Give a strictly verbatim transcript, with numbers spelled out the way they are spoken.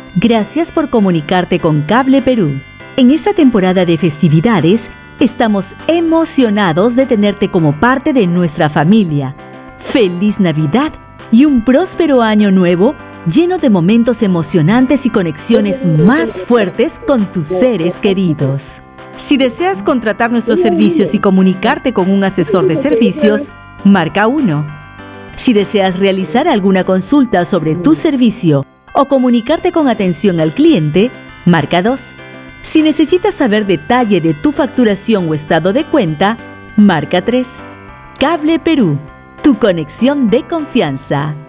Gracias por comunicarte con Cable Perú. En esta temporada de festividades, estamos emocionados de tenerte como parte de nuestra familia. ¡Feliz Navidad y un próspero año nuevo lleno de momentos emocionantes y conexiones más fuertes con tus seres queridos! Si deseas contratar nuestros servicios y comunicarte con un asesor de servicios, marca uno. Si deseas realizar alguna consulta sobre tu servicio o comunicarte con atención al cliente, marca dos. Si necesitas saber detalle de tu facturación o estado de cuenta, marca tres. Cable Perú, tu conexión de confianza.